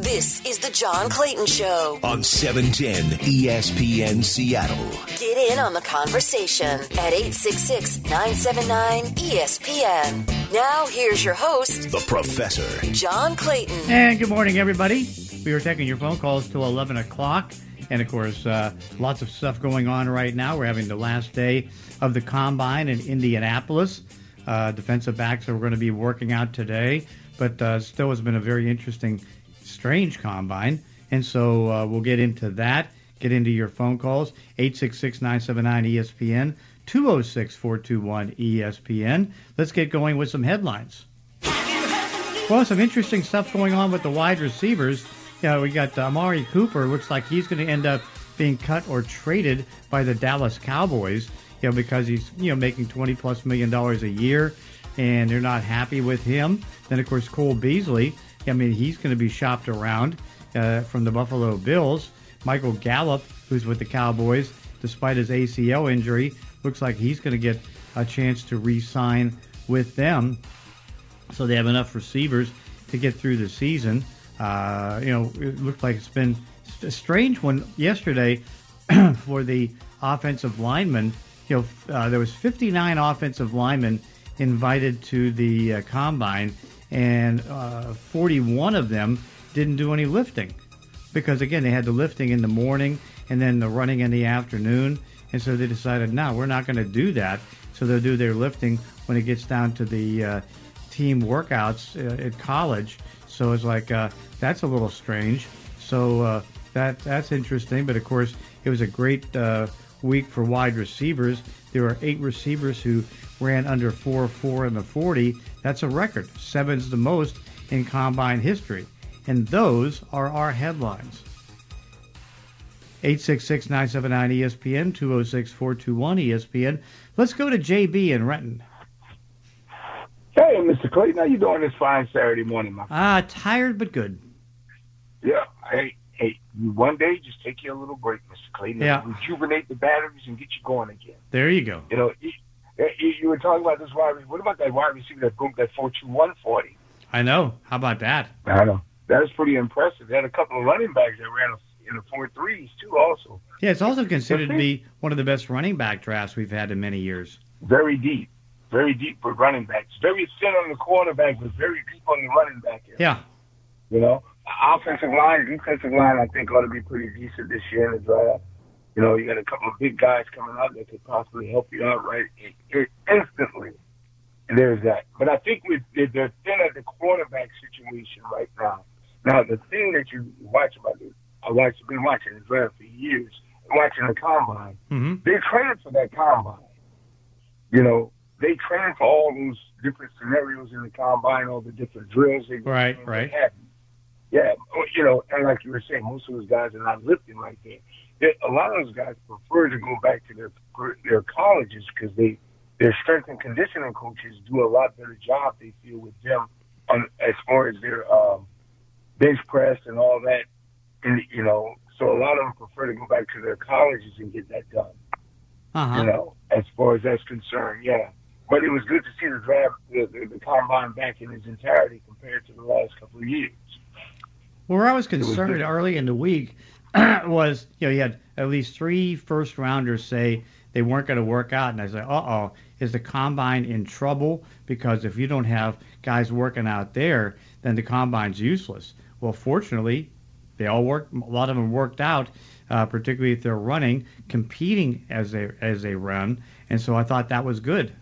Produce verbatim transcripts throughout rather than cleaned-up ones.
This is the John Clayton Show on seven ten E S P N Seattle. Get in on the conversation at eight six six, nine seven nine, E S P N. Now here's your host, the Professor, John Clayton. And good morning, everybody. We were taking your phone calls till eleven o'clock. And, of course, uh, lots of stuff going on right now. We're having the last day of the Combine in Indianapolis. Uh, defensive backs are going to be working out today. But uh, still has been a very interesting, strange Combine. And so uh, we'll get into that, get into your phone calls. eight six six, nine seven nine, E S P N, two oh six, four two one, E S P N. Let's get going with some headlines. Well, some interesting stuff going on with the wide receivers. Yeah, we got uh, Amari Cooper. Looks like he's going to end up being cut or traded by the Dallas Cowboys, you know, because he's, you know, making twenty plus million dollars a year, and they're not happy with him. Then, of course, Cole Beasley. I mean, he's going to be shopped around uh, from the Buffalo Bills. Michael Gallup, who's with the Cowboys, despite his A C L injury, looks like he's going to get a chance to re-sign with them. So they have enough receivers to get through the season. Uh, you know, it looked like it's been a strange one yesterday for the offensive linemen. You know, uh, there was fifty-nine offensive linemen invited to the uh, Combine, and uh, forty-one of them didn't do any lifting because, again, they had the lifting in the morning and then the running in the afternoon, and so they decided, no, we're not going to do that. So they'll do their lifting when it gets down to the uh, team workouts uh, at college. So it's like, uh, that's a little strange. So uh, that that's interesting. But, of course, it was a great uh, week for wide receivers. There were eight receivers who ran under four four in the forty. That's a record. Seven's the most in Combine history. And those are our headlines. eight six six, nine seven nine, E S P N, two oh six, four two one, E S P N. Let's go to J B in Renton. Hey, Mister Clayton, how you doing this fine Saturday morning, my friend? Ah, tired but good. Yeah, hey, hey, one day just take you a little break, Mister Clayton. Yeah. Rejuvenate the batteries and get you going again. There you go. You know, you, you, you were talking about this wide receiver. What about that wide receiver that broke that four two one forty? I know. How about that? I know. That is pretty impressive. They had a couple of running backs that ran in the four threes, too, also. Yeah, it's also considered to be one of the best running back drafts we've had in many years. Very deep. Very deep for running backs. Very thin on the quarterback, but very deep on the running back area. Yeah. You know, offensive line, defensive line, I think ought to be pretty decent this year in the draft. You know, you got a couple of big guys coming out that could possibly help you out right instantly. And there's that. But I think with they're thin at the quarterback situation right now. Now, the thing that you watch about this, I watched, been watching the draft for years, watching the Combine. Mm-hmm. They trained for that Combine. You know, they train for all those different scenarios in the Combine, all the different drills. They right, right. Have. Yeah, you know, and like you were saying, most of those guys are not lifting right there. They, a lot of those guys prefer to go back to their their colleges because they their strength and conditioning coaches do a lot better job, they feel, with them on as far as their um, bench press and all that. And, you know, so a lot of them prefer to go back to their colleges and get that done. Uh-huh. You know, as far as that's concerned, yeah. But it was good to see the draft, the, the, the Combine back in its entirety compared to the last couple of years. Where I was concerned was early in the week was, you know, you had at least three first-rounders say they weren't going to work out. And I said, uh-oh, is the Combine in trouble? Because if you don't have guys working out there, then the Combine's useless. Well, fortunately, they all worked. A lot of them worked out, uh, particularly if they're running, competing as they, as they run. And so I thought that was good.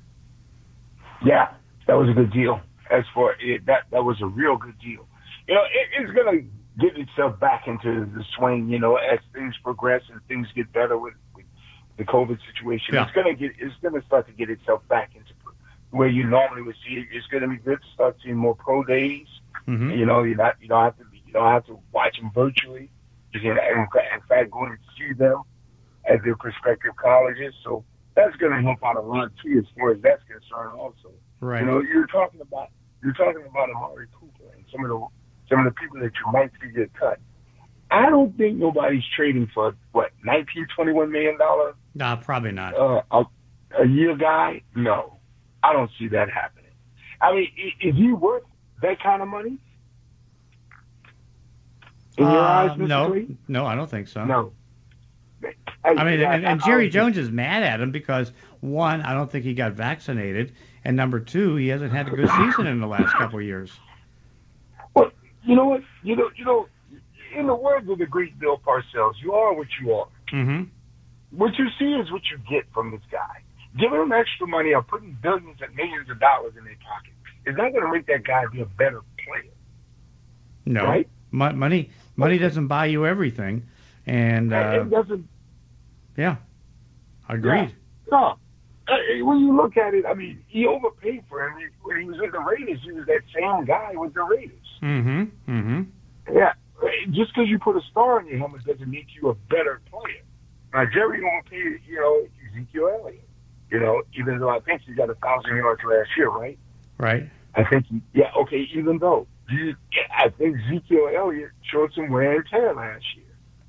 Yeah, that was a good deal. As for it, that, that was a real good deal. You know, it, it's going to get itself back into the swing, you know, as things progress and things get better with, with the COVID situation. Yeah. It's going to get, it's going to start to get itself back into where you normally would see it. It's going to be good to start seeing more pro days. Mm-hmm. You know, you're not, you don't have to, you don't have to watch them virtually. You can, in fact, go and see them at their prospective colleges. So that's going to help out a lot too, as far as that's concerned. Also, right? You know, you're talking about you're talking about Amari Cooper and some of the some of the people that you might see get cut. I don't think nobody's trading for what nineteen, twenty-one million dollars. No, probably not. Uh, a, a year guy? No, I don't see that happening. I mean, is he worth that kind of money? In your Uh, eyes, Mister no, Clayton? no, I don't think so. No. I mean, and, and Jerry I- Jones is mad at him because, one, I don't think he got vaccinated, and number two, he hasn't had a good season in the last couple of years. Well, you know what? You know, you know, in the words of the great Bill Parcells, you are what you are. Mm-hmm. What you see is what you get from this guy. Giving him extra money or putting billions and millions of dollars in their pocket is not going to make that guy be a better player. No, Right? Mo- money, money doesn't buy you everything, and uh, it doesn't. yeah, agreed. Yeah. No. Uh, When you look at it, I mean, he overpaid for him. He, when he was with the Raiders, he was that same guy with the Raiders. Mm-hmm. Mm-hmm. Yeah. Just because you put a star on your helmet doesn't make you a better player. Now, Jerry overpaid, you know, Ezekiel Elliott. You know, even though I think he got a thousand yards last year, right? Right. I think, he, yeah, okay, even though. You, I think Ezekiel Elliott showed some wear and tear last year.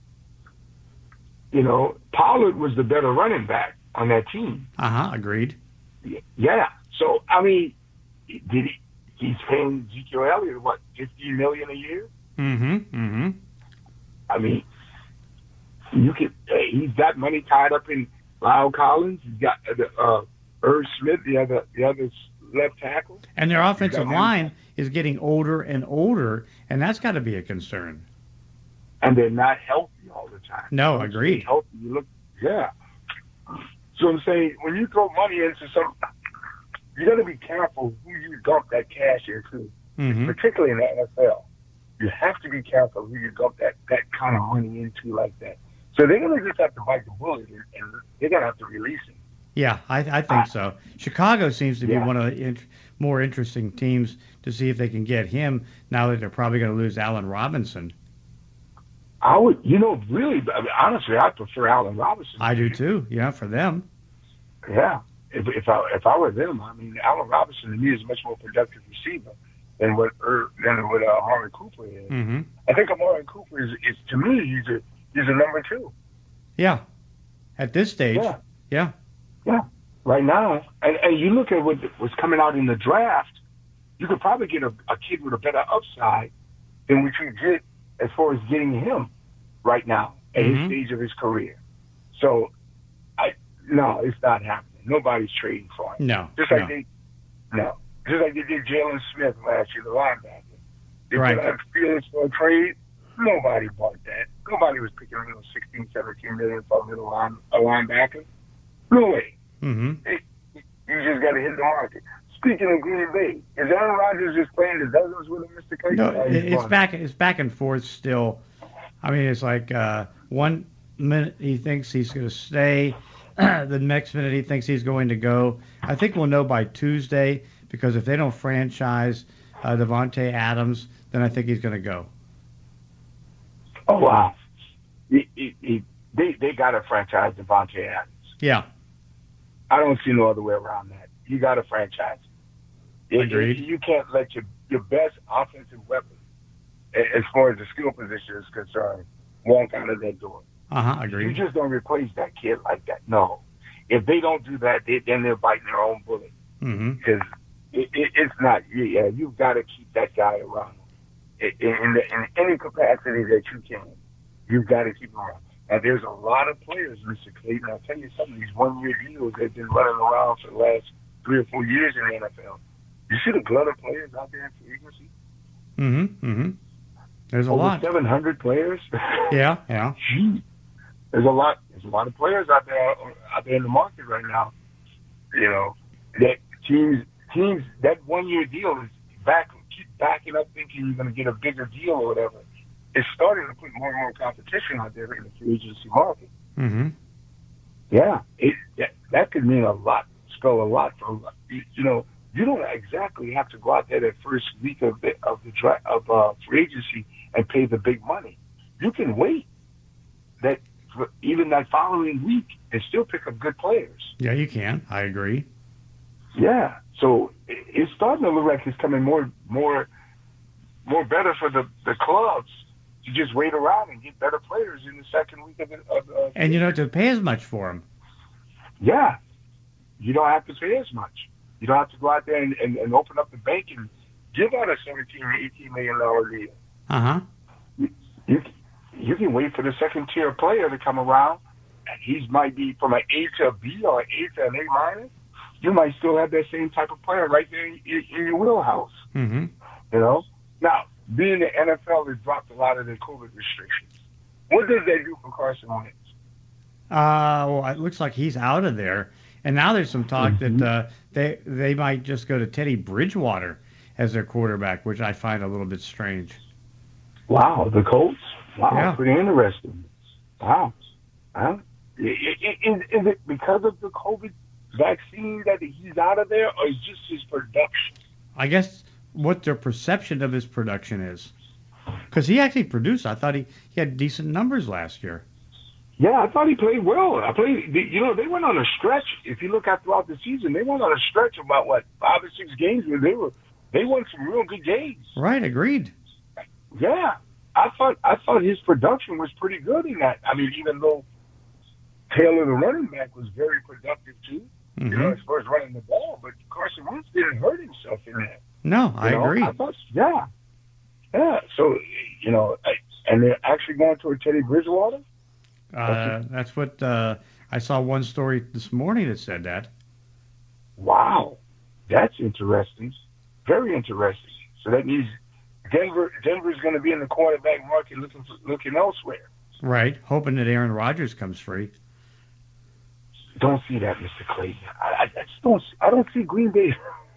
You know, Pollard was the better running back on that team. Uh-huh. Agreed. Yeah. So, I mean, did he, he's paying Ezekiel Elliott, what, fifty million dollars a year? Mm-hmm. Mm-hmm. I mean, you could, hey, he's got money tied up in Lyle Collins. He's got uh, uh, Irv Smith, the other, the other left tackle. And their offensive got- line is getting older and older, and that's got to be a concern. And they're not healthy all the time. No, Once agreed. you're healthy, you look, yeah. So I'm saying, when you throw money into some, you got to be careful who you dump that cash into, Mm-hmm. particularly in the N F L. You have to be careful who you dump that, that kind of money into like that. So they're going to just have to bite the bullet, and, and they're going to have to release him. Yeah, I, I think so. Chicago seems to be Yeah. one of the in, more interesting teams to see if they can get him now that they're probably going to lose Allen Robinson. I would, you know, really, I mean, honestly, I prefer Allen Robinson. I do too. Yeah, for them. Yeah. If, if I if I were them, I mean, Allen Robinson to me is a much more productive receiver than what er, than what uh, Amari Cooper is. Mm-hmm. I think Amari Cooper is, is to me he's a he's a number two. Yeah. At this stage. Yeah. Yeah. Yeah. Right now, and, and you look at what was coming out in the draft, you could probably get a, a kid with a better upside than what you get as far as getting him right now at Mhm. his stage of his career. So, I no, it's not happening. Nobody's trading for him. No. Just like no. they, no, just like they did Jalen Smith last year, the linebacker. They Right. put out feelings for a trade. Nobody bought that. Nobody was picking you know, sixteen, seventeen million for a middle line, a linebacker. No way. Mm-hmm. It, you just got to hit the market. Speaking of Green Bay, is Aaron Rodgers just playing the dozens with him, Mister Clayton? No, Or it- he's it's gone? back. It's back and forth still. I mean, it's like uh, one minute he thinks he's going to stay, the next minute he thinks he's going to go. I think we'll know by Tuesday because if they don't franchise uh, Devontae Adams, then I think he's going to go. Oh wow, he, he, he, they they got to franchise Devontae Adams. Yeah. I don't see no other way around that. You got to franchise. It- Agreed. it- you can't let your your best offensive weapon, a- as far as the skill position is concerned, walk out of that door. Uh huh. You Agreed. just don't replace that kid like that. No. If they don't do that, they, then they're biting their own bullet. Mm-hmm. Because it, it, it's not, yeah, you've got to keep that guy around in, in, the, in any capacity that you can. You've got to keep him around. Now, there's a lot of players, Mister Clayton. I'll tell you something, these one-year deals that have been running around for the last three or four years in the N F L. You see the glut of players out there in free agency? Mm-hmm. Mm-hmm. There's a Over lot. seven hundred players? Yeah. Yeah. Gee. There's a lot. There's a lot of players out there out there in the market right now. You know that teams teams that one year deal is back keep backing up thinking you're going to get a bigger deal or whatever. It's starting to put more and more competition out there in the free agency market. Mm-hmm. Yeah, it that, that could mean a lot, spell a lot for you, you know. You don't exactly have to go out there that first week of the of the dra- of uh, free agency and pay the big money. You can wait that for even that following week and still pick up good players. Yeah, you can. I agree. Yeah, so it- it's starting to look like it's coming more more more better for the, the clubs to just wait around and get better players in the second week of the of, of And you don't have to pay as much for him. yeah, you don't have to pay as much. You don't have to go out there and, and, and open up the bank and give out a seventeen, eighteen million dollar deal. Uh huh. You, you can wait for the second tier player to come around, and he might be from an A to a B or an A to an A minus. You might still have that same type of player right there in, in, in your wheelhouse. Mm-hmm. You know? Now, being the N F L has dropped a lot of their COVID restrictions. What does that do for Carson Wentz? Uh, well, it looks like he's out of there. And now there's some talk mm-hmm. that uh, they they might just go to Teddy Bridgewater as their quarterback, which I find a little bit strange. Wow, the Colts? Wow, yeah. Pretty interesting. Wow. Huh? Is, is it because of the COVID vaccine that he's out of there, or is it just his production? I guess what their perception of his production is. Because he actually produced. I thought he, he had decent numbers last year. Yeah, I thought he played well. I played. You know, they went on a stretch. If you look at throughout the season, they went on a stretch of about what five or six games where they were they won some real good games. Right, agreed. Yeah, I thought I thought his production was pretty good in that. I mean, even though Taylor, the running back, was very productive too. Mm-hmm. You know, as far as running the ball, but Carson Wentz didn't hurt himself in that. No, I you know, agree. I thought, yeah, yeah. So you know, I, and they're actually going toward Teddy Bridgewater. Uh, that's what uh, I saw one story this morning that said that. Wow, that's interesting. Very interesting. So that means Denver Denver's going to be in the quarterback market looking for, looking elsewhere. Right, hoping that Aaron Rodgers comes free. Don't see that, Mister Clayton. I, I just don't. I don't see Green Bay.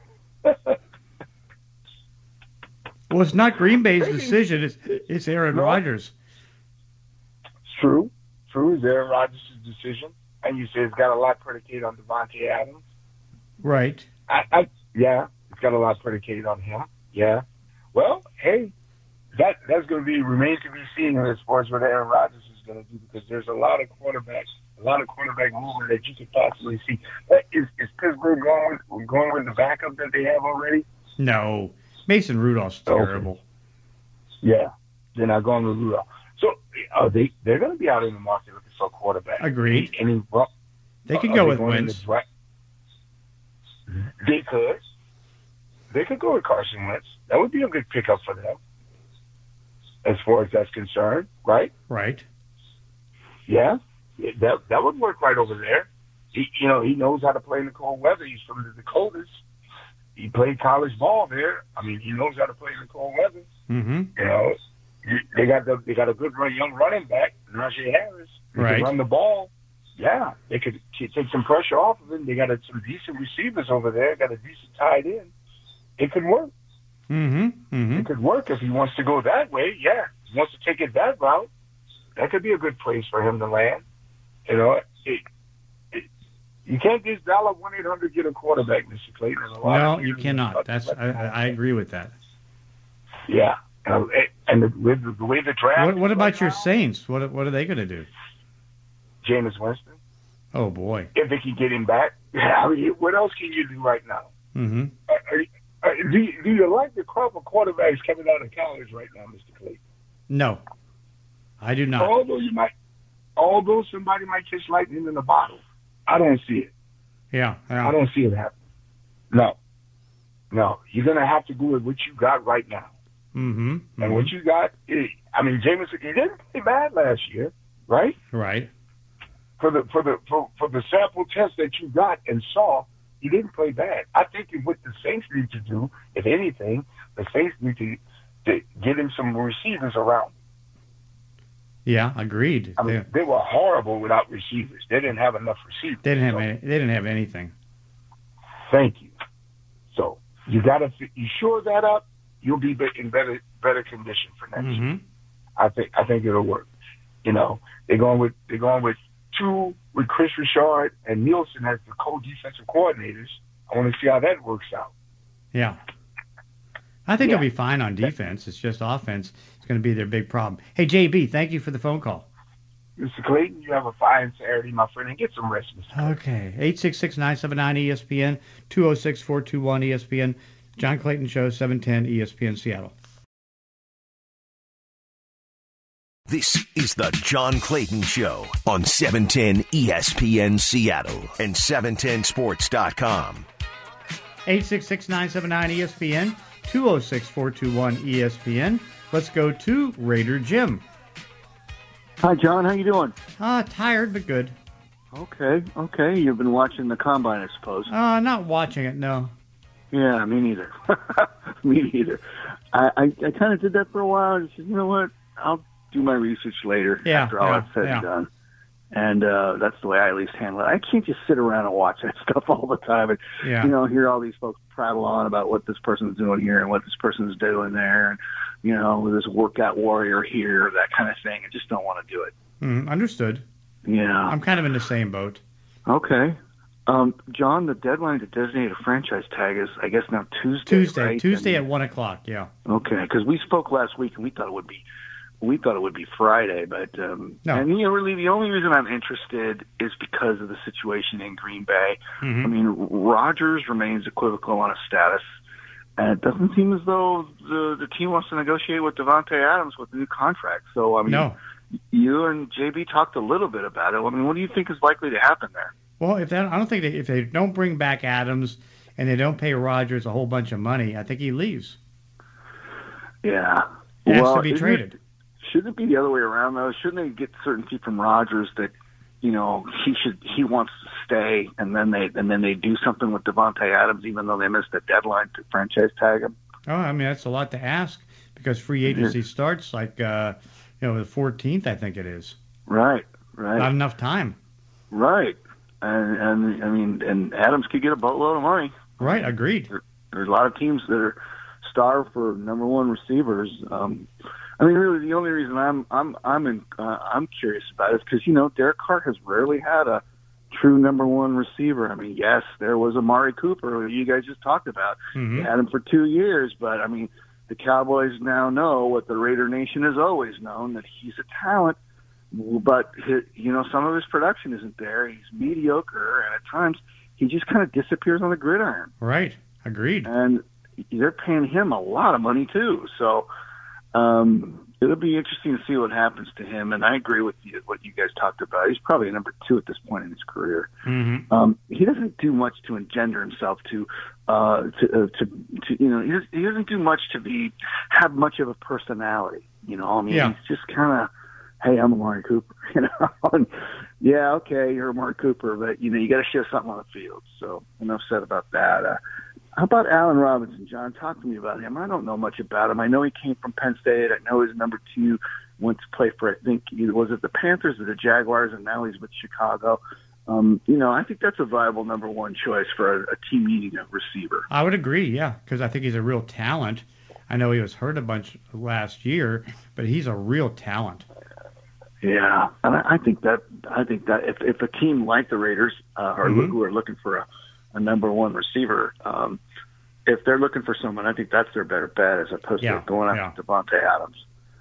Well, it's not Green Bay's decision. It's it's Aaron no. Rodgers. It's true. True. It's Aaron Rodgers' decision, and you say it's got a lot predicated on Devontae Adams. Right. I, I yeah, it's got a lot predicated on him. Yeah. Well, hey, that that's going to be remain to be seen as far as what Aaron Rodgers is going to do, because there's a lot of quarterbacks, a lot of quarterback movement that you could possibly see. Is, is Pittsburgh going with, going with the backup that they have already? No, Mason Rudolph's terrible. Okay. Yeah, they're not going with Rudolph. So uh, they they're going to be out in the market looking for a quarterback. Agreed. Any, any, well, they could uh, go they with Wentz. The, they could. They could go with Carson Wentz. That would be a good pickup for them, as far as that's concerned, right? Right. Yeah, that that would work right over there. He, you know, he knows how to play in the cold weather. He's from the Dakotas. He played college ball there. I mean, he knows how to play in the cold weather. Mm-hmm. You know, they got the they got a good run, young running back, Najee Harris. They Right. can run the ball. Yeah, they could take some pressure off of him. They got a, some decent receivers over there. Got a decent tight end. It could work. Mm-hmm. Mm-hmm. It could work if he wants to go that way. Yeah, if he wants to take it that route. That could be a good place for him to land. You know, it, it, you can't just dial one eight hundred get a quarterback, Mister Clayton. A lot No, of you cannot. That's I, I agree with that. Yeah, uh, and the, with the way the draft. What, what is about right your now, Saints? What what are they going to do? Jameis Winston? Oh boy. If they can get him back, I mean, what else can you do right now? Mm-hmm. Uh, are, are, do you, do you like the crop of quarterbacks coming out of college right now, Mister Clayton? No, I do not. Although you might, although somebody might catch lightning in the bottle, I don't see it. Yeah. yeah. I don't see it happen. No, no. You're gonna have to go with what you got right now. Mm-hmm. mm-hmm. And what you got, is, I mean, Jameis, he didn't play bad last year, right? Right. For the for the for, for the sample test that you got and saw, he didn't play bad. I think what the Saints need to do, if anything, the Saints need to, to get him some receivers around. Yeah, agreed. I mean, they, they were horrible without receivers. They didn't have enough receivers. they didn't have so, any, they didn't have anything. Thank you. So you gotta you shore that up. You'll be in better better condition for next Mm-hmm. year. I think I think it'll work. You know, they're going with they're going with two with Chris Richard and Nielsen as the co-defensive coordinators. I want to see how that works out. Yeah. I think Yeah. they'll be fine on defense. It's just offense. It's going to be their big problem. Hey, J B, thank you for the phone call. Mister Clayton, you have a fine Saturday, my friend, and get some rest, Mister Clayton. Okay. eight six six, nine seven nine, E S P N, two oh six, four two one, E S P N. John Clayton Show, seven ten E S P N Seattle. This is the John Clayton Show on seven ten E S P N Seattle and seven ten sports dot com. eight six six, nine seven nine, E S P N, two oh six, four two one, E S P N. Let's go to Raider Jim. Hi, John. How you doing? Uh, tired, but good. Okay, okay. You've been watching the Combine, I suppose. Uh, not watching it, no. Yeah, me neither. me neither. I, I, I kind of did that for a while. I said, you know what? I'll do my research later Yeah, after all yeah, that's said yeah. and done. And uh, that's the way I at least handle it. I can't just sit around and watch that stuff all the time and, Yeah. you know, hear all these folks prattle on about what this person's doing here and what this person's doing there. And, you know, this workout warrior here, that kind of thing. I just don't want to do it. Mm, understood. Yeah. I'm kind of in the same boat. Okay. Um, John, the deadline to designate a franchise tag is, I guess, now Tuesday. Tuesday, right? Tuesday And- at one o'clock. Yeah. Okay, because we spoke last week and we thought it would be, we thought it would be Friday, but um, No. and you know, really, the only reason I'm interested is because of the situation in Green Bay. Mhm. I mean, Rodgers remains equivocal on his status, and it doesn't seem as though the the team wants to negotiate with Devontae Adams with a new contract. So, I mean, No. you and J B talked a little bit about it. I mean, what do you think is likely to happen there? Well, if that, I don't think they, if they don't bring back Adams and they don't pay Rodgers a whole bunch of money, I think he leaves. Yeah. He has well, to be isn't traded. It, shouldn't it be the other way around, though? Shouldn't they get certainty from Rodgers that, you know, he should he wants to stay, and then they and then they do something with Devontae Adams, even though they missed the deadline to franchise tag him? Oh, I mean, that's a lot to ask because free agency starts like, uh, you know, the fourteenth, I think it is. Right, right, Not enough time. right. And and I mean, and Adams could get a boatload of money. Right, agreed. There, there's a lot of teams that are starved for number one receivers. Um, I mean, really, the only reason I'm I'm I'm in, uh, I'm curious about it is because you know Derek Carr has rarely had a true number one receiver. I mean, yes, there was Amari Cooper, who you guys just talked about. Mhm. They had him for two years, but I mean, the Cowboys now know what the Raider Nation has always known, that he's a talent. But his, you know, some of his production isn't there. He's mediocre, and at times he just kind of disappears on the gridiron. Right, agreed. And they're paying him a lot of money too. So um, it'll be interesting to see what happens to him. And I agree with you, what you guys talked about. He's probably a number two at this point in his career. Mm-hmm. Um, he doesn't do much to engender himself to, uh, to, uh, to, to, you know, he, does, he doesn't do much to be have much of a personality. You know, I mean, Yeah. he's just kind of, hey, I'm Amari Cooper. You know, and, yeah, okay, you're Amari Cooper, but you know, you got to show something on the field. So enough said about that. Uh, how about Allen Robinson, John? Talk to me about him. I don't know much about him. I know he came from Penn State. I know he's number two. Went to play for, I think, either was it the Panthers or the Jaguars, and now he's with Chicago. Um, you know, I think that's a viable number one choice for a, a team needing a receiver. I would agree, yeah, because I think he's a real talent. I know he was hurt a bunch last year, but he's a real talent. Yeah, and I, I think that I think that if if a team like the Raiders uh, are Mhm. who are looking for a, a number one receiver, um, if they're looking for someone, I think that's their better bet as opposed Yeah, to going yeah. after Devontae Adams.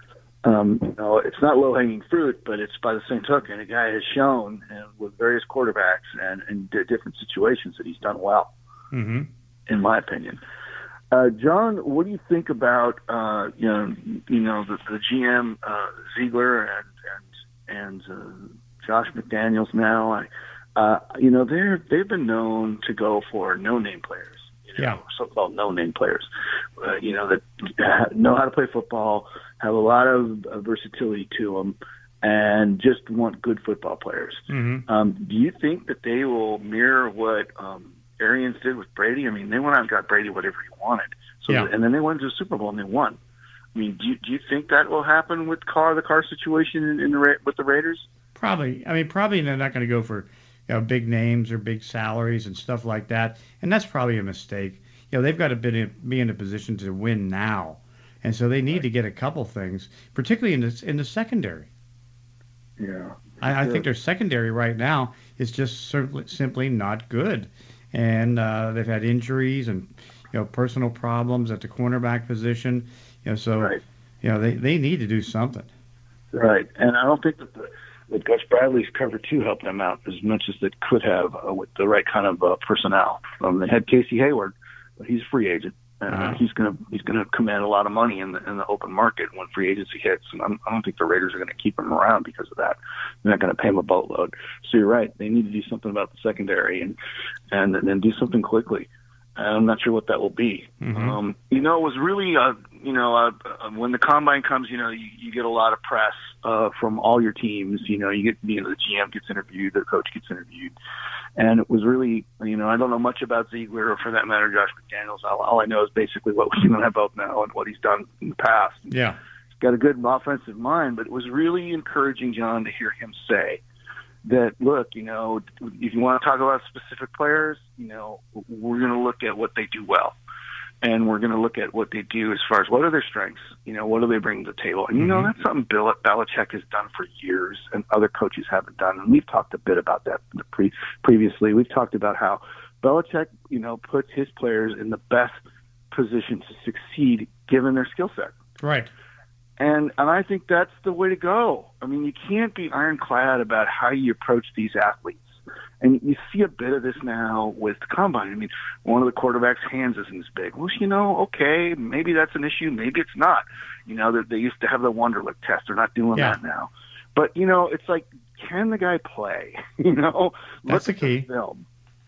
Um, you know, it's not low hanging fruit, but it's by the same token, a guy has shown uh, with various quarterbacks and in d- different situations that he's done well, Mm-hmm. in my opinion. Uh, John, what do you think about uh, you know you know the, the G M uh, Ziegler and and and uh, Josh McDaniels now? I, uh, you know they're they've been known to go for no name players, you know, Yeah. so-called no name players, uh, you know that know how to play football, have a lot of uh, versatility to them, and just want good football players. Mm-hmm. Um, do you think that they will mirror what um, Arians did with Brady? I mean, they went out and got Brady whatever he wanted. So, Yeah. and then they went to the Super Bowl and they won. I mean, do you, do you think that will happen with Carr, the Carr situation in, in the Ra- with the Raiders? Probably. I mean, probably they're not going to go for, you know, big names or big salaries and stuff like that. And that's probably a mistake. You know, they've got to be in, be in a position to win now, and so they need Right. to get a couple things, particularly in the in the secondary. Yeah. I, I Sure. think their secondary right now is just simply, simply not good, and uh, they've had injuries and you know personal problems at the cornerback position. You know, so Right. you know they, they need to do something. Right. And I don't think that the that Gus Bradley's cover two helped them out as much as it could have uh, with the right kind of uh, personnel. Um, they had Casey Hayward, but he's a free agent. Uh, Uh-huh. He's gonna he's gonna command a lot of money in the in the open market when free agency hits, and I'm, I don't think the Raiders are going to keep him around because of that. They're not going to pay him a boatload. So you're right; they need to do something about the secondary and and then do something quickly. I'm not sure what that will be. Mhm. Um, you know, it was really uh, you know, uh, when the combine comes, you know, you, you get a lot of press uh, from all your teams. You know, you get, you know, the G M gets interviewed, the coach gets interviewed. And it was really, you know, I don't know much about Ziegler or for that matter, Josh McDaniels. All, all I know is basically what we know about now and what he's done in the past. Yeah. He's got a good offensive mind, but it was really encouraging, John, to hear him say that, look, you know, if you want to talk about specific players, you know, we're going to look at what they do well. And we're going to look at what they do as far as what are their strengths, you know, what do they bring to the table. And, you know, that's something Bill Belichick has done for years and other coaches haven't done. And we've talked a bit about that pre- previously. We've talked about how Belichick, you know, puts his players in the best position to succeed given their skill set. Right. And and I think that's the way to go. I mean, you can't be ironclad about how you approach these athletes. And you see a bit of this now with the combine. I mean, one of the quarterbacks' hands isn't as big. Well, you know, okay, maybe that's an issue. Maybe it's not. You know, they, they used to have the Wonderlic test. They're not doing yeah. that now. But, you know, it's like, can the guy play? You know, that's the key. The film.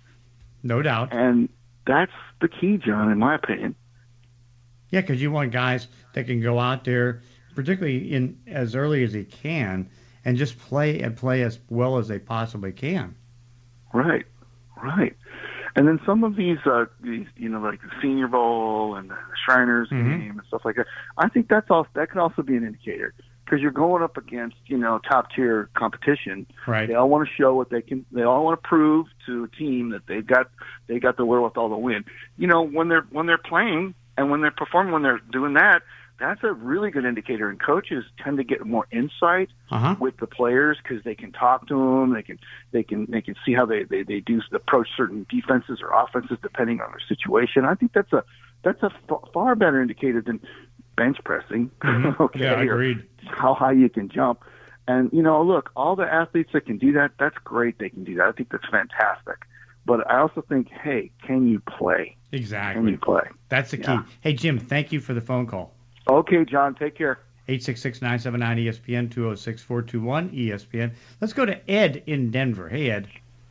No doubt. And that's the key, John, in my opinion. Yeah, because you want guys that can go out there, particularly in as early as he can, and just play and play as well as they possibly can. Right, right. And then some of these, uh, these, you know, like the Senior Bowl and the Shriners mm-hmm. game and stuff like that. I think that's all. That can also be an indicator because you're going up against, you know, top tier competition. Right. They all want to show what they can. They all want to prove to a team that they've got they got the wherewithal to win. You know, when they're when they're playing and when they're performing, when they're doing that. That's a really good indicator, and coaches tend to get more insight uh-huh. with the players because they can talk to them, they can they can they can see how they, they, they do approach certain defenses or offenses depending on their situation. I think that's a that's a f- far better indicator than bench pressing. Mm-hmm. okay, yeah, agreed. How high you can jump, and you know, look, all the athletes that can do that, that's great. They can do that. I think that's fantastic. But I also think, hey, can you play? Exactly. Can you play? That's the key. Yeah. Hey, Jim, thank you for the phone call. Okay, John, take care. eight six six, nine seven nine, E S P N, two oh six, four two one, E S P N. Let's go to Ed in Denver. Hey, Ed.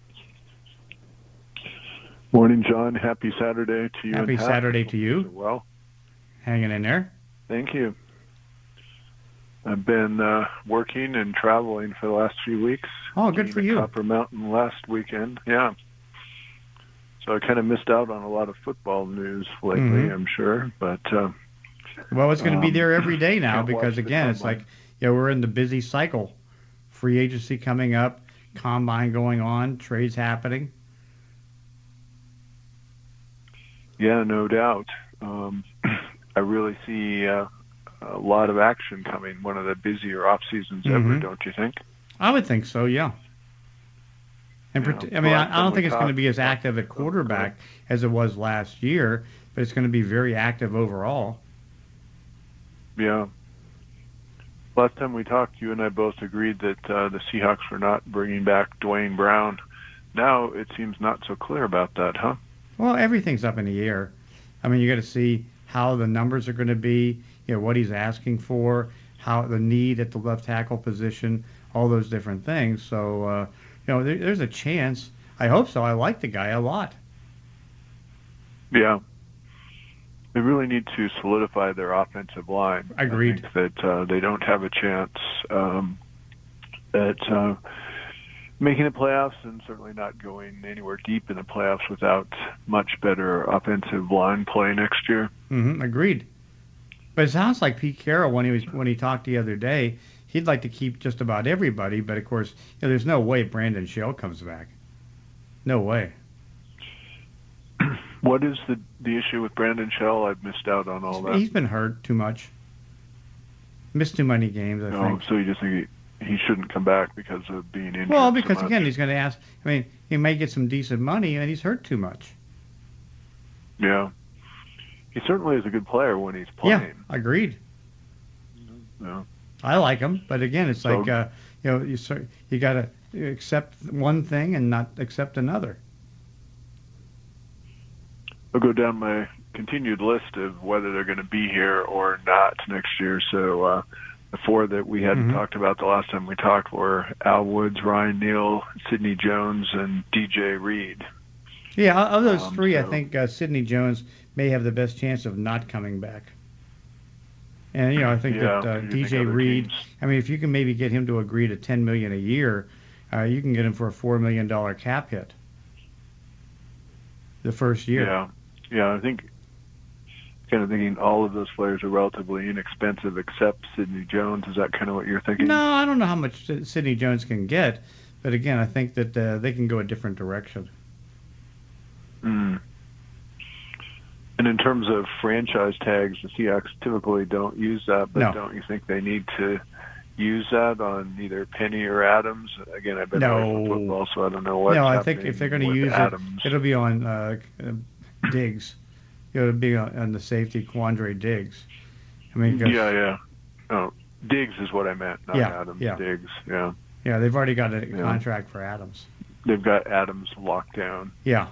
Morning, John. Happy Saturday to you. Happy and Saturday to you. Well, hanging in there. Thank you. I've been uh, working and traveling for the last few weeks. Oh, good for you. Copper Mountain last weekend. Yeah. So I kind of missed out on a lot of football news lately, mm-hmm. I'm sure, but... Uh, Well, it's going to be um, there every day now because, again, it's like, yeah, we're in the busy cycle. Free agency coming up, combine going on, trades happening. Yeah, no doubt. Um, I really see uh, a lot of action coming. One of the busier off seasons mm-hmm. ever, don't you think? I would think so, yeah. And yeah, I mean, I, I don't think it's going to be as active at quarterback as it was last year, but it's going to be very active overall. Yeah. Last time we talked, you and I both agreed that uh, the Seahawks were not bringing back Dwayne Brown. Now it seems not so clear about that, huh? Well, everything's up in the air. I mean, you got to see how the numbers are going to be, you know, what he's asking for, how the need at the left tackle position, all those different things. So, uh, you know, there, there's a chance. I hope so. I like the guy a lot. Yeah. They really need to solidify their offensive line. Agreed. I think that uh, they don't have a chance um, at uh, making the playoffs and certainly not going anywhere deep in the playoffs without much better offensive line play next year. Mm-hmm. Agreed. But it sounds like Pete Carroll, when he was when he talked the other day, he'd like to keep just about everybody. But of course, you know, there's no way Brandon Shell comes back. No way. What is the the issue with Brandon Shell? I've missed out on all that. He's been hurt too much. Missed too many games, I oh, think. So you just think he, he shouldn't come back because of being injured? Well, because so again, he's going to ask. I mean, he may get some decent money, and he's hurt too much. Yeah, he certainly is a good player when he's playing. Yeah, agreed. Yeah. I like him, but again, it's so, like uh, you know, you you got to accept one thing and not accept another. I'll go down my continued list of whether they're going to be here or not next year. So uh, the four that we hadn't mm-hmm. talked about the last time we talked were Al Woods, Ryan Neal, Sidney Jones, and D J Reed. Yeah, of those um, three, so, I think uh, Sidney Jones may have the best chance of not coming back. And, you know, I think Yeah, that uh, you D think J other Reed, teams- I mean, if you can maybe get him to agree to ten million dollars a year, uh, you can get him for a four million dollars cap hit the first year. Yeah, yeah. I think kind of thinking all of those players are relatively inexpensive except Sidney Jones. Is that kind of what you're thinking? No, I don't know how much Sidney Jones can get, but again, I think that uh, they can go a different direction. Mm. And in terms of franchise tags, the Seahawks typically don't use that, but No. don't you think they need to use that on either Penny or Adams? Again, I've been No. away from football, so I don't know what's no, I happening think if they're going to with use Adams. it, it'll be on uh, uh, Diggs. It'll be on, on the safety Quandre Diggs. I mean, 'cause- Yeah, yeah. Oh, Diggs is what I meant, not Yeah, Adams. yeah. Diggs, yeah. yeah, they've already got a Yeah. contract for Adams. They've got Adams locked down. Yeah.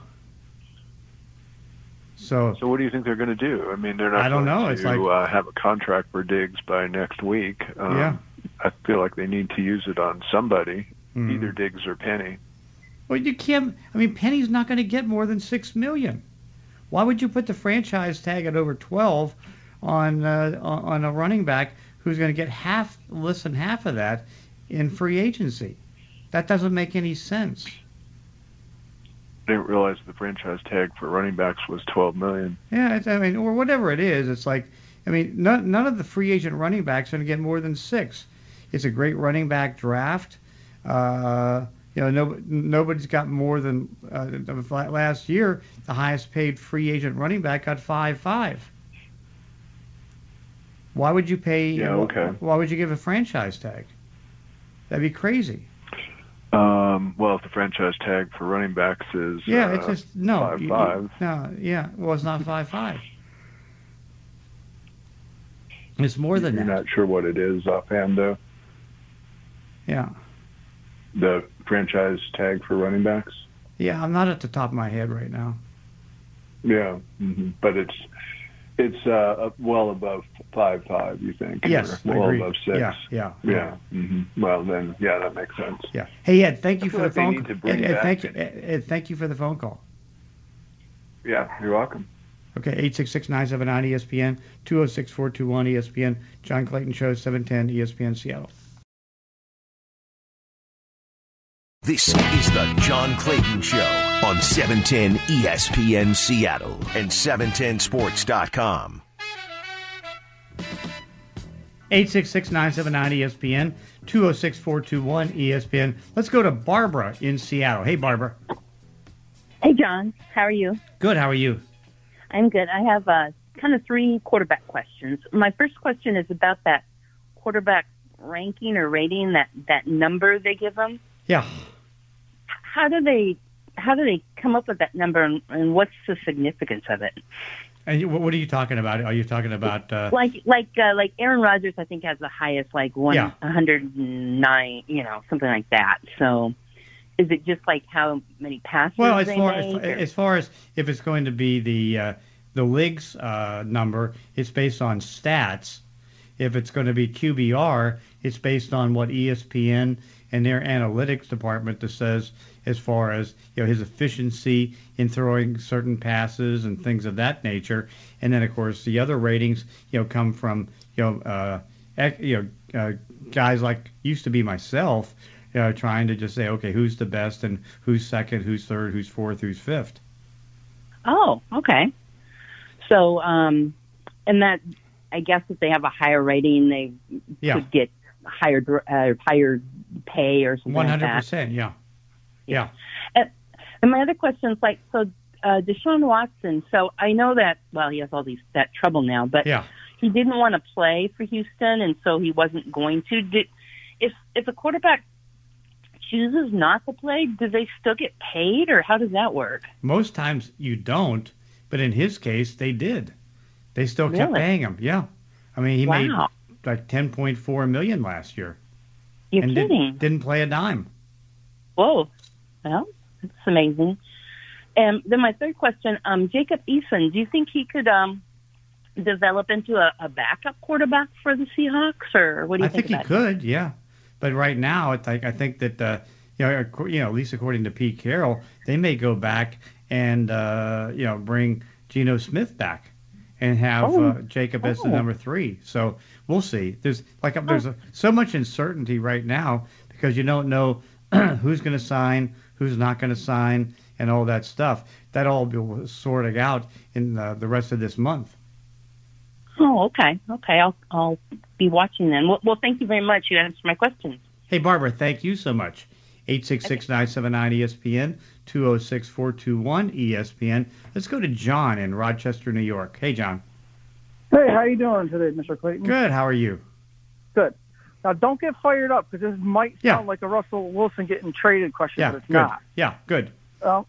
So, So what do you think they're going to do? I mean, they're not I don't going know. to It's like- uh, have a contract for Diggs by next week. Um, Yeah. I feel like they need to use it on somebody, Mhm. either Diggs or Penny. well, you can't. I mean, Penny's not going to get more than six million. Why would you put the franchise tag at over twelve on uh, on a running back who's going to get half, less than half of that in free agency? That doesn't make any sense. I didn't realize the franchise tag for running backs was twelve million. Yeah, it's, I mean, or whatever it is. It's like, I mean, none, none of the free agent running backs are going to get more than six. It's a great running back draft. Uh, you know, no, nobody's got more than uh, last year. The highest paid free agent running back got five five. Why would you pay? Yeah, okay. Why would you give a franchise tag? That'd be crazy. Um, well, if the franchise tag for running backs is Yeah, uh, it's just no. five you- five. you- No, yeah, well, it's not five five. It's more than You're that. not sure what it is offhand, though. Yeah. The franchise tag for running backs. Yeah, I'm not at the top of my head right now. Yeah, hmm but it's it's uh, well above five five. You think? Yes, or well agreed. above six. Yeah, yeah, Yeah. hmm Well, then, yeah, that makes sense. yeah. Hey Ed, thank you I for feel the like they phone. need to Ed, bring Ed, back- thank you. Ed, Ed, thank you for the phone call. Yeah, you're welcome. Okay, eight six six nine seven nine E S P N, two oh six four two one E S P N, John Clayton Show, seven ten E S P N Seattle. This is the John Clayton Show on seven ten E S P N Seattle and seven ten sports dot com. eight six six nine seven nine E S P N, two oh six four two one E S P N. Let's go to Barbara in Seattle. Hey, Barbara. Hey, John. How are you? Good, how are you? I'm good. I have uh, kind of three quarterback questions. My first question is about that quarterback ranking or rating, that, that number they give them. Yeah. How do they how do they come up with that number, and, and what's the significance of it? And you, what are you talking about? Are you talking about... Uh, Like like uh, like Aaron Rodgers, I think has the highest, like one Yeah. hundred nine, you know, something like that. So, is it just like how many passes Well, as they far make? as, or- as far as if it's going to be the uh, the league's uh, number, it's based on stats. If it's going to be Q B R, it's based on what E S P N and their analytics department says as far as, you know, his efficiency in throwing certain passes and things of that nature. And then, of course, the other ratings, you know, come from, you know, uh, ec- you know, uh, guys like used to be myself, you know, trying to just say, okay, who's the best and who's second, who's third, who's fourth, who's fifth. Oh, okay. So, um, and that, I guess if they have a higher rating, they Yeah. could get higher dr- uh, higher pay or something One like hundred that. percent, yeah, yeah. And, and my other question is like, so uh, Deshaun Watson. So I know that, well, he has all these that trouble now, but Yeah. he didn't want to play for Houston, and so he wasn't going to. Did, if if a quarterback chooses not to play, do they still get paid, or how does that work? Most times you don't, but in his case, they did. They still kept Really? paying him. Yeah, I mean, he Wow. made like ten point four million last year, You're and kidding? did, didn't play a dime. Whoa. Well, that's amazing. And then my third question, um, Jacob Eason, do you think he could um, develop into a, a backup quarterback for the Seahawks, or what do you I think, think he about could, yeah. But right now, it's like I think that uh, you know, ac- you know, at least according to Pete Carroll, they may go back and uh, you know bring Geno Smith back and have Oh. uh, Jacob as the Oh. number three. So we'll see. There's like there's a, so much uncertainty right now because you don't know who's going to sign, who's not going to sign, and all that stuff. That all will be sorted out in uh, the rest of this month. Oh, okay. Okay, I'll I'll be watching then. Well, well thank you very much. You answered my questions. Hey, Barbara, thank you so much. eight six six, nine seven nine, E S P N, two oh six, four two one, E S P N. Let's go to John in Rochester, New York. Hey, John. Hey, how you doing today, Mister Clayton? Good. How are you? Good. Now, don't get fired up because this might Yeah. sound like a Russell Wilson getting traded question, Yeah, but it's good. not. Yeah, good. Um,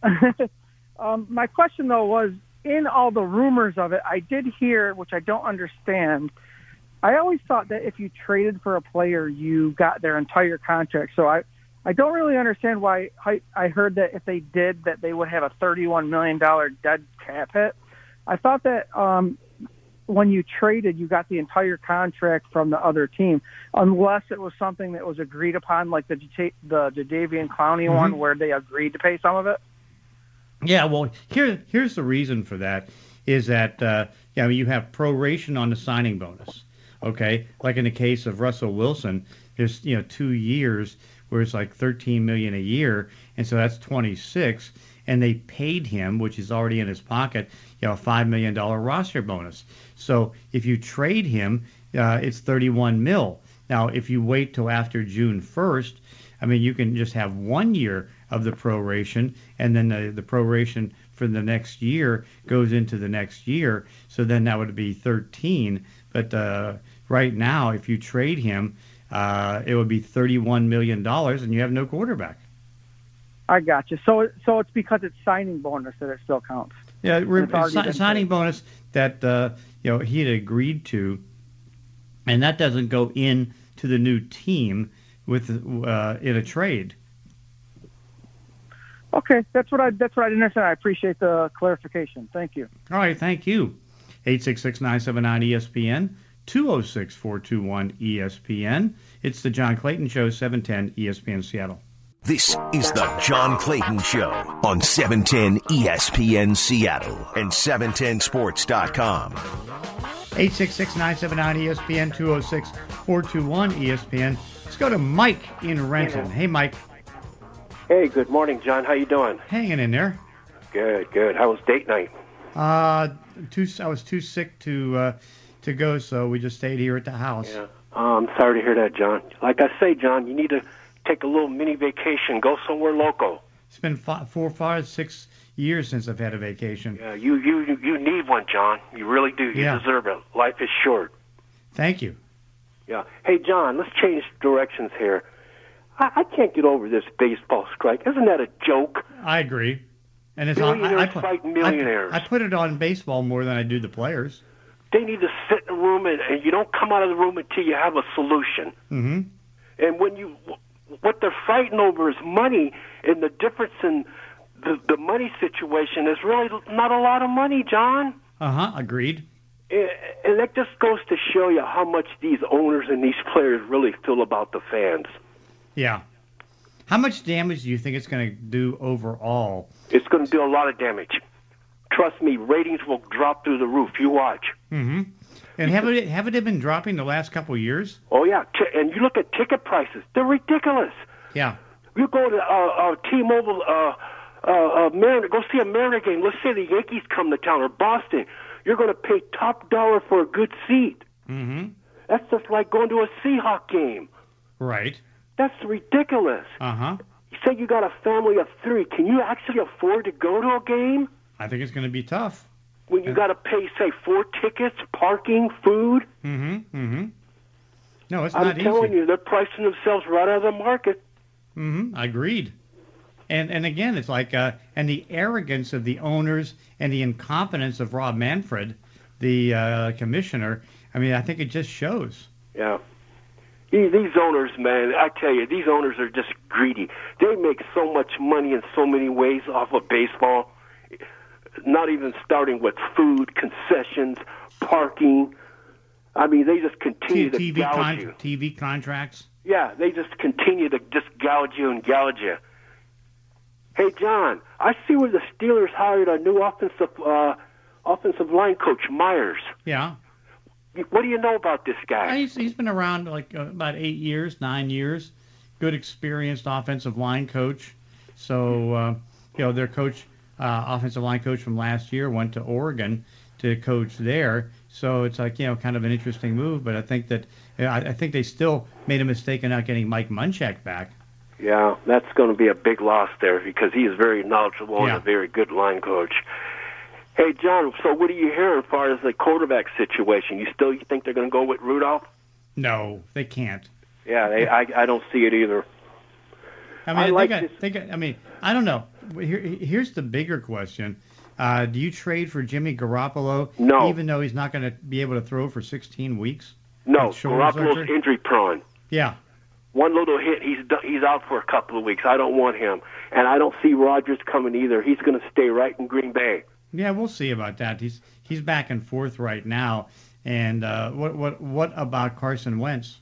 um, my question, though, was in all the rumors of it, I did hear, which I don't understand, I always thought that if you traded for a player, you got their entire contract. So I, I don't really understand why I, I heard that if they did, that they would have a thirty-one million dollars dead cap hit. I thought that um, when you traded, you got the entire contract from the other team, unless it was something that was agreed upon, like the the Jadeveon Clowney Mhm. one, where they agreed to pay some of it. Yeah, well, here here's the reason for that is that uh, yeah, you have proration on the signing bonus. Okay, like in the case of Russell Wilson, there's you know two years where it's like thirteen million dollars a year, and so that's twenty-six, and they paid him, which is already in his pocket, you know, a five million dollars roster bonus. So if you trade him, uh, it's thirty-one mil. Now, if you wait till after June first, I mean, you can just have one year of the proration, and then the, the proration for the next year goes into the next year. So then that would be thirteen. But uh, right now, if you trade him, uh, it would be thirty-one million dollars, and you have no quarterback. I got you. So, so it's because it's signing bonus that it still counts. Yeah, re- It's already si- been signing paid. bonus that uh, you know he had agreed to, and that doesn't go in to the new team with uh, in a trade. Okay, that's what I that's what I didn't understand. I appreciate the clarification. Thank you. All right, thank you. eight six six, nine seven nine, E S P N, two oh six, four two one, E S P N. It's the John Clayton Show, seven ten E S P N Seattle. This is the John Clayton Show on seven ten E S P N Seattle and seven ten sports dot com. eight six six, nine seven nine, E S P N, two oh six, four two one, E S P N. Let's go to Mike in Renton. Hey, Mike. Hey, good morning, John. How you doing? Hanging in there. Good, good. How was date night? Uh, too, I was too sick to uh, to go, so we just stayed here at the house. Yeah. Oh, I'm sorry to hear that, John. Like I say, John, you need to take a little mini vacation. Go somewhere local. It's been five, four, five, six years since I've had a vacation. Yeah, you you you need one, John. You really do. You Yeah. deserve it. Life is short. Thank you. Yeah. Hey, John, let's change directions here. I, I can't get over this baseball strike. Isn't that a joke? I agree. And it's on. I, I, Millionaires put, fight millionaires. I, I put it on baseball more than I do the players. They need to sit in a room, and, and you don't come out of the room until you have a solution. Mm-hmm. And when you, what they're fighting over is money, and the difference in the, the money situation is really not a lot of money, John. Uh-huh. Agreed. And and that just goes to show you how much these owners and these players really feel about the fans. Yeah. How much damage do you think it's going to do overall? It's going to do a lot of damage. Trust me, ratings will drop through the roof. You watch. Mm-hmm. And haven't it, haven't it been dropping the last couple of years? Oh, yeah. T- and you look at ticket prices. They're ridiculous. Yeah. You go to uh, uh, T-Mobile, uh, uh, uh, Mariner, go see a Mariner game. Let's say the Yankees come to town or Boston. You're going to pay top dollar for a good seat. Mm-hmm. That's just like going to a Seahawk game. Right. That's ridiculous. Uh-huh. You say you got a family of three. Can you actually afford to go to a game I think it's going to be tough. when you got to pay, say, four tickets, parking, food? Mm-hmm. Mm-hmm. No, it's I'm not telling easy. you, they're pricing themselves right out of the market. Mm-hmm. Agreed. And and again, it's like uh, and the arrogance of the owners and the incompetence of Rob Manfred, the uh, commissioner. I mean, I think it just shows. Yeah. These these owners, man, I tell you, these owners are just greedy. They make so much money in so many ways off of baseball, not even starting with food, concessions, parking. I mean, they just continue T- to TV gouge con- you. T V contracts. Yeah, they just continue to just gouge you and gouge you. Hey, John, I see where the Steelers hired a new offensive uh, offensive line coach Myers. Yeah. What do you know about this guy? He's, he's been around like uh, about eight years, nine years. Good, experienced offensive line coach. So, uh, you know, their coach, uh, offensive line coach from last year, went to Oregon to coach there. So it's like, you know, kind of an interesting move. But I think that I, I think they still made a mistake in not getting Mike Munchak back. Yeah, that's going to be a big loss there because he is very knowledgeable Yeah. and a very good line coach. Hey, John, so what do you hear as far as the quarterback situation? You still you think they're going to go with Rudolph? No, they can't. Yeah, they, I, I don't see it either. I mean, I they like got, this- they got, I mean, I don't know. Here, here's the bigger question. Uh, do you trade for Jimmy Garoppolo? No. Even though he's not going to be able to throw for sixteen weeks? No, With shoulder Garoppolo's surgery? injury prone. Yeah. One little hit, he's do- he's out for a couple of weeks. I don't want him, and I don't see Rodgers coming either. He's going to stay right in Green Bay. Yeah, we'll see about that. He's he's back and forth right now. And uh, what what what about Carson Wentz?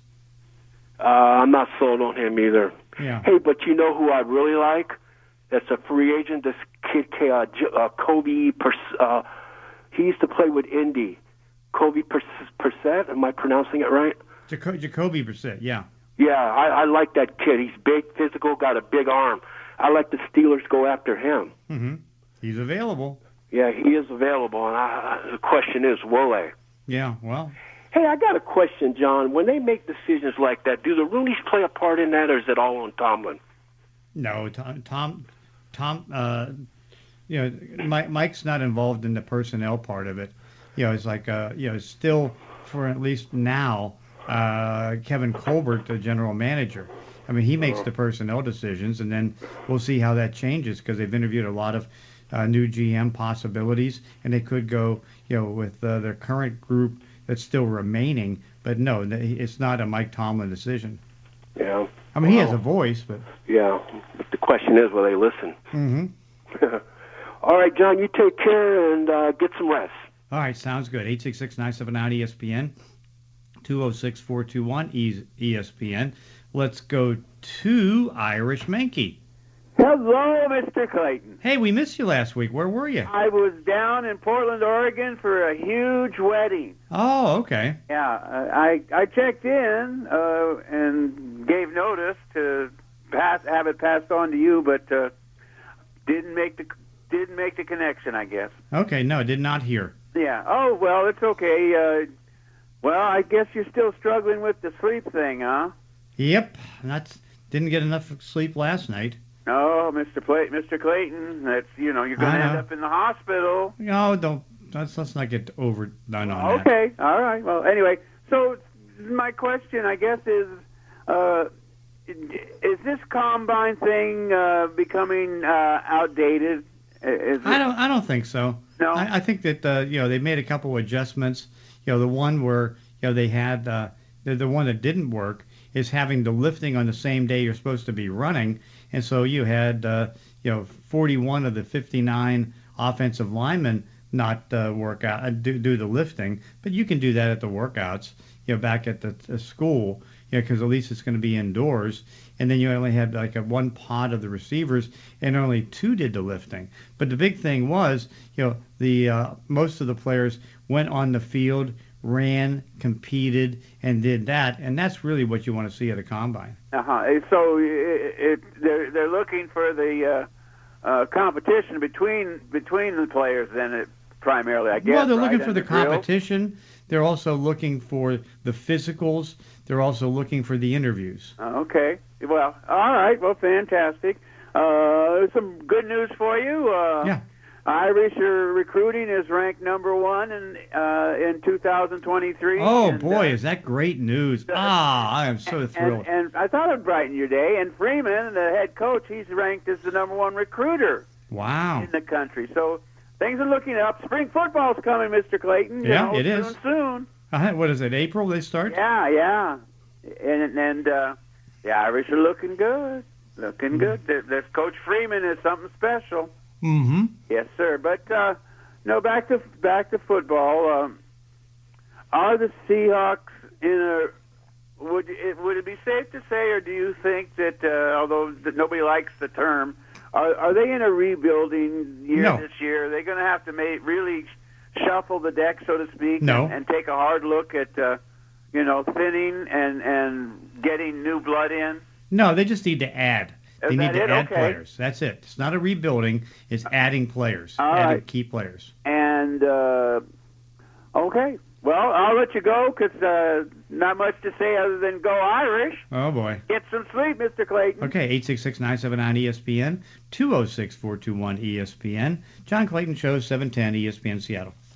Uh, I'm not sold on him either. Yeah. Hey, but you know who I really like? That's a free agent. This kid, uh, J- uh, Kobe. Pers- uh, he used to play with Indy. Kobe Pers- Persett. Am I pronouncing it right? Jaco- Jacoby Brissett, yeah. Yeah, I, I like that kid. He's big, physical, got a big arm. I like the Steelers go after him. Mm-hmm. He's available. Yeah, he is available, and I, I, the question is, will they? Yeah, well, Hey, I got a question, John. When they make decisions like that, do the Rooneys play a part in that, or is it all on Tomlin? no, Tom, Tom, Tom uh, you know, Mike, Mike's not involved in the personnel part of it. You know, it's like, uh, you know, still for at least now, uh, Kevin Colbert, the general manager. I mean, he makes the personnel decisions, and then we'll see how that changes because they've interviewed a lot of uh, new G M possibilities, and they could go, you know, with uh, their current group that's still remaining. But no, it's not a Mike Tomlin decision. Yeah. I mean, he has Well, a voice, but. Yeah, but the question is, will they listen? Mm-hmm. All right, John, you take care and uh, get some rest. All right, sounds good. eight six six, nine seven nine, E S P N, two oh six, four two one, E S P N. Let's go to Irish Mankey. Hello, Mister Clayton. Hey, we missed you last week. Where were you? I was down in Portland, Oregon for a huge wedding. Oh, okay. Yeah, uh, I I checked in uh, and gave notice to pass have it passed on to you, but uh, didn't make the didn't make the connection, I guess. Okay, no, did not hear. Yeah. Oh well, it's okay. Uh, well, I guess you're still struggling with the sleep thing, huh? Yep, that's didn't get enough sleep last night. No, Mister Play- Mister Clayton, that's you know you're going I to end know. up in the hospital. No, don't. Let's let's not get overdone on that. Okay, all right. Well, anyway, so my question, I guess, is uh, is this combine thing uh, becoming uh, outdated? Is I it- don't. I don't think so. No? I, I think that uh, you know they made a couple of adjustments. You know, the one where you know they had uh, the the one that didn't work is having the lifting on the same day you're supposed to be running, and so you had uh, you know forty-one of the fifty-nine offensive linemen not uh, work out uh, do do the lifting, but you can do that at the workouts. You know, back at the, the school. You know, because at least it's going to be indoors. And then you only had like a one pod of the receivers, and only two did the lifting. But the big thing was, you know, the uh, most of the players went on the field, ran, competed, and did that, and that's really what you want to see at a combine. Uh-huh. So it, it, they're they're looking for the uh, uh, competition between between the players. Then it primarily, I guess. Well, they're right? looking for And the drill? competition. They're also looking for the physicals. They're also looking for the interviews. Uh, Okay. Well, all right. Well, fantastic. Uh, some good news for you. Uh, Yeah. Irish uh, recruiting is ranked number one in uh, in two thousand twenty-three. Oh, and, boy, uh, is that great news. Ah, I am so thrilled. and, and I thought it'd brighten your day. And Freeman, the head coach, he's ranked as the number one recruiter Wow. in the country. So things are looking up. Spring football's coming, Mister Clayton. You Yeah, know, it soon, is. Soon. Uh, what is it, April they start? Yeah, yeah. And and uh, the Irish are looking good. Looking good. This, this Coach Freeman is something special. Mm-hmm. Yes, sir. But uh, no, back to back to football. Um, are the Seahawks in a? Would it would it be safe to say, or do you think that uh, although that nobody likes the term, are are they in a rebuilding year No. this year? Are they going to have to make really shuffle the deck, so to speak, No. and, and take a hard look at, uh, you know, thinning and, and getting new blood in? No, they just need to add. Is They need that to it? add Okay. players. That's it. It's not a rebuilding. It's adding players, All adding right. key players. And, uh, okay. Well, I'll let you go because uh, not much to say other than go Irish. Oh, boy. Get some sleep, Mister Clayton. Okay, eight six six, nine seven nine, E S P N, two oh six, four two one, E S P N. John Clayton Show, seven ten, E S P N Seattle.